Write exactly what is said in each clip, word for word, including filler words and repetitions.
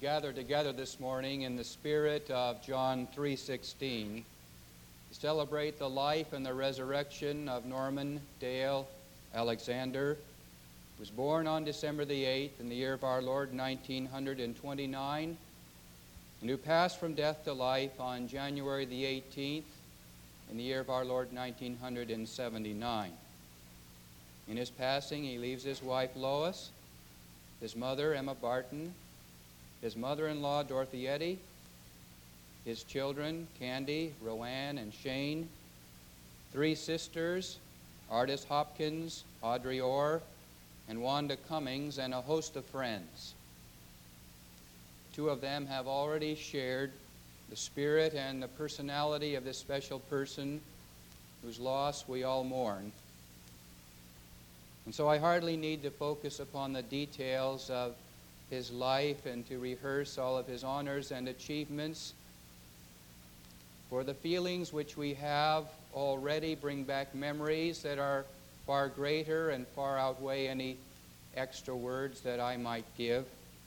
gather together this morning in the spirit of John three sixteen to celebrate the life and the resurrection of Norman Dale Alexander, who was born on December the eighth in the year of our Lord nineteen twenty-nine, and who passed from death to life on January the eighteenth in the year of our Lord nineteen seventy-nine. In his passing, he leaves his wife Lois, his mother Emma Barton, his mother-in-law Dorothy Eddy, his children Candy, Roanne, and Shane, three sisters, Ardis Hopkins, Audrey Orr, and Wanda Cummings, and a host of friends. Two of them have already shared the spirit and the personality of this special person whose loss we all mourn. And so I hardly need to focus upon the details of his life and to rehearse all of his honors and achievements, for the feelings which we have already bring back memories that are far greater and far outweigh any extra words that I might give.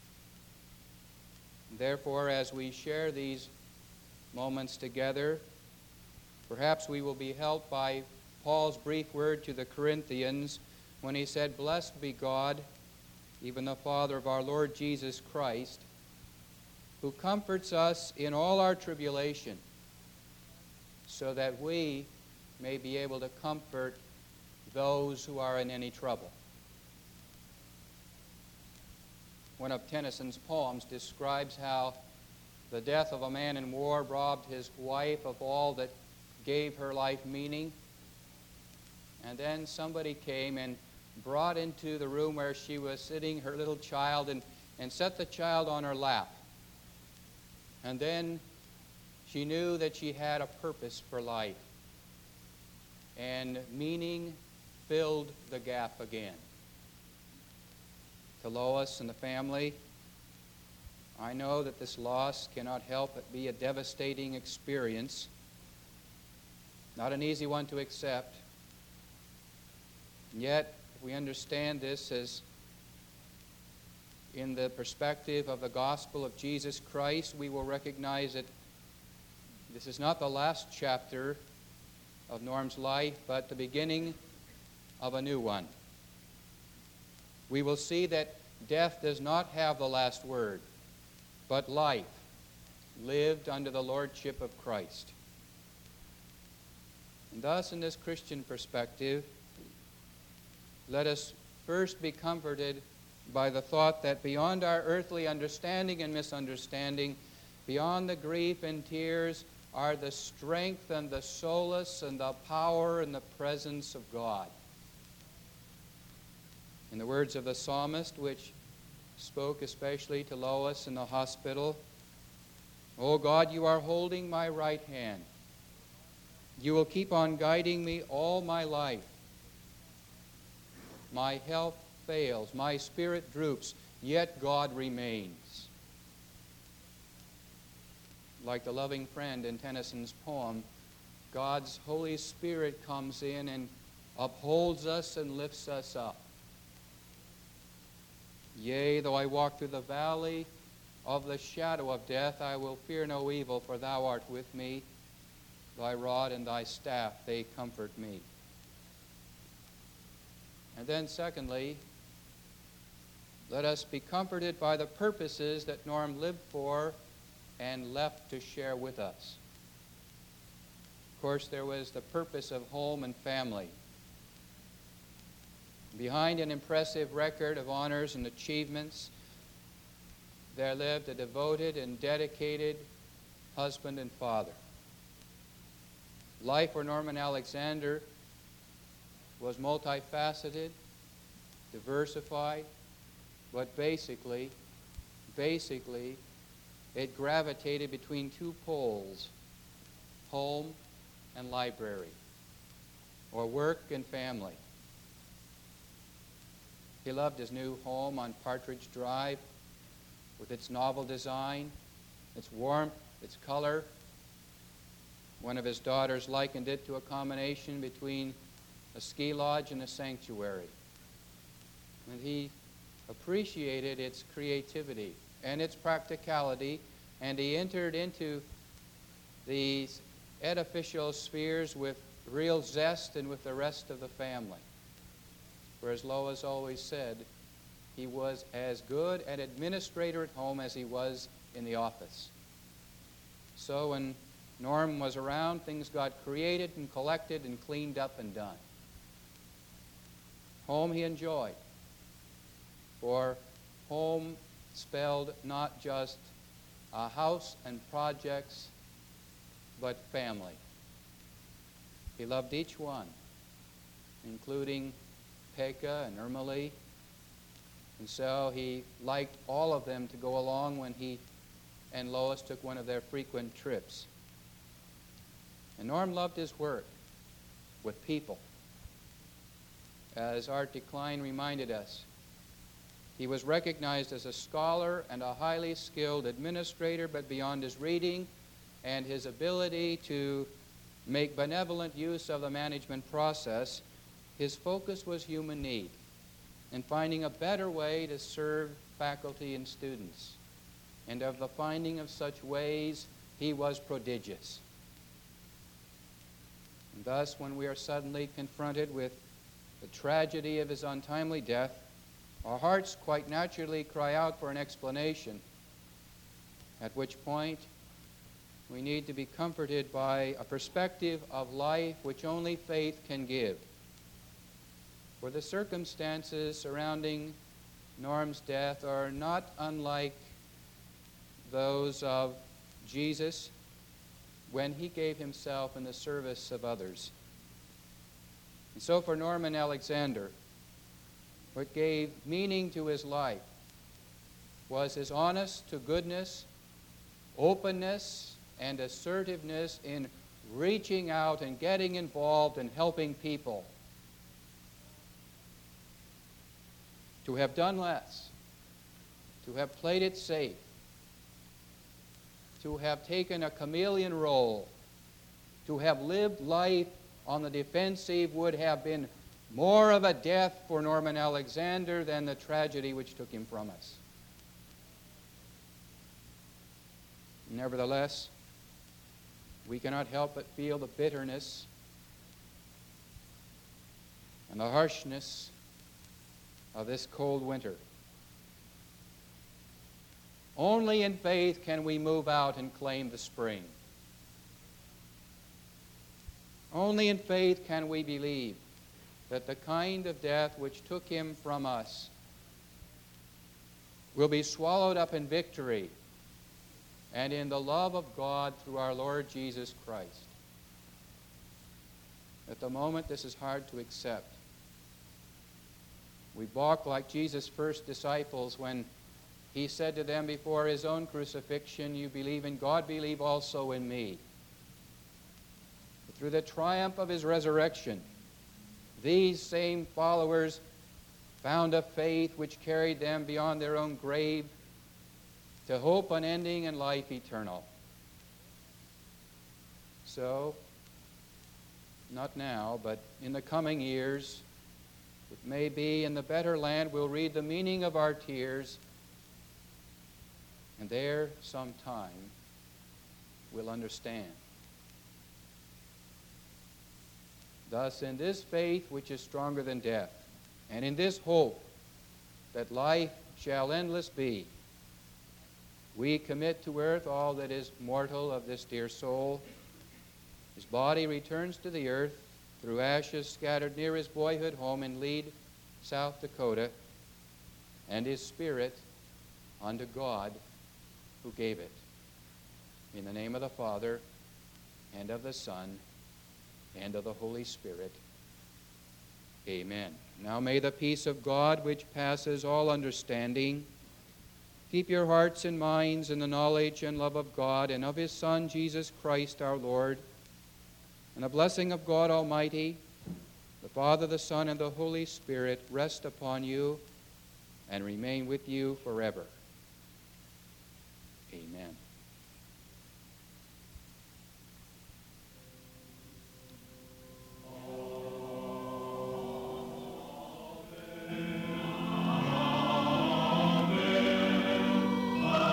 Therefore, as we share these moments together, perhaps we will be helped by Paul's brief word to the Corinthians when he said, "Blessed be God, even the Father of our Lord Jesus Christ, who comforts us in all our tribulation, so that we may be able to comfort those who are in any trouble." One of Tennyson's poems describes how the death of a man in war robbed his wife of all that gave her life meaning. And then somebody came and brought into the room where she was sitting her little child and, and set the child on her lap. And then she knew that she had a purpose for life. And meaning filled the gap again. To Lois and the family, I know that this loss cannot help but be a devastating experience. Not an easy one to accept. And yet, if we understand this as in the perspective of the gospel of Jesus Christ, we will recognize that this is not the last chapter of Norm's life, but the beginning of a new one. We will see that death does not have the last word, but life lived under the lordship of Christ. And thus, in this Christian perspective, let us first be comforted by the thought that beyond our earthly understanding and misunderstanding, beyond the grief and tears, are the strength and the solace and the power and the presence of God. In the words of the psalmist, which spoke especially to Lois in the hospital, "O God, you are holding my right hand. You will keep on guiding me all my life. My health fails, my spirit droops, yet God remains." Like the loving friend in Tennyson's poem, God's Holy Spirit comes in and upholds us and lifts us up. "Yea, though I walk through the valley of the shadow of death, I will fear no evil, for thou art with me. Thy rod and thy staff, they comfort me." And then secondly, let us be comforted by the purposes that Norm lived for and left to share with us. Of course, there was the purpose of home and family. Behind an impressive record of honors and achievements, there lived a devoted and dedicated husband and father. Life for Norman Alexander was multifaceted, diversified, but basically, basically, it gravitated between two poles, home and library, or work and family. He loved his new home on Partridge Drive with its novel design, its warmth, its color. One of his daughters likened it to a combination between a ski lodge and a sanctuary. And he appreciated its creativity and its practicality, and he entered into these edificial spheres with real zest and with the rest of the family. For as Lois always said, he was as good an administrator at home as he was in the office. So when Norm was around, things got created and collected and cleaned up and done. Home he enjoyed, for home spelled not just a house and projects, but family. He loved each one, including Pekka and Ermelie, and so he liked all of them to go along when he and Lois took one of their frequent trips. And Norm loved his work with people. As Art Decline reminded us, he was recognized as a scholar and a highly skilled administrator, but beyond his reading and his ability to make benevolent use of the management process, his focus was human need and finding a better way to serve faculty and students. And of the finding of such ways, he was prodigious. And thus, when we are suddenly confronted with the tragedy of his untimely death, our hearts quite naturally cry out for an explanation, at which point we need to be comforted by a perspective of life which only faith can give. For the circumstances surrounding Norm's death are not unlike those of Jesus when he gave himself in the service of others. And so for Norman Alexander, what gave meaning to his life was his honest to goodness, openness, and assertiveness in reaching out and getting involved and helping people. To have done less, to have played it safe, to have taken a chameleon role, to have lived life on the defensive would have been more of a death for Norman Alexander than the tragedy which took him from us. Nevertheless, we cannot help but feel the bitterness and the harshness of this cold winter. Only in faith can we move out and claim the spring. Only in faith can we believe that the kind of death which took him from us will be swallowed up in victory and in the love of God through our Lord Jesus Christ. At the moment, this is hard to accept. We balk like Jesus' first disciples when he said to them before his own crucifixion, "You believe in God, believe also in me." But through the triumph of his resurrection, these same followers found a faith which carried them beyond their own grave to hope unending and life eternal. So, not now, but in the coming years, it may be in the better land we'll read the meaning of our tears, and there sometime we'll understand. Thus, in this faith which is stronger than death, and in this hope that life shall endless be, we commit to earth all that is mortal of this dear soul. His body returns to the earth through ashes scattered near his boyhood home in Lead, South Dakota, and his spirit unto God who gave it. In the name of the Father, and of the Son, and of the Holy Spirit. Amen. Now may the peace of God, which passes all understanding, keep your hearts and minds in the knowledge and love of God and of his Son, Jesus Christ our Lord. And the blessing of God Almighty, the Father, the Son, and the Holy Spirit rest upon you and remain with you forever. Amen. Amen.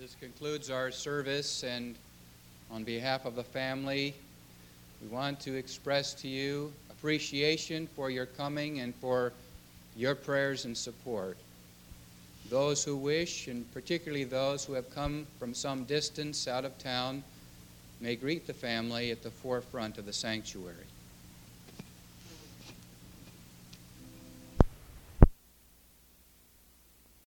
This concludes our service, and on behalf of the family, we want to express to you appreciation for your coming and for your prayers and support. Those who wish, and particularly those who have come from some distance out of town, may greet the family at the forefront of the sanctuary.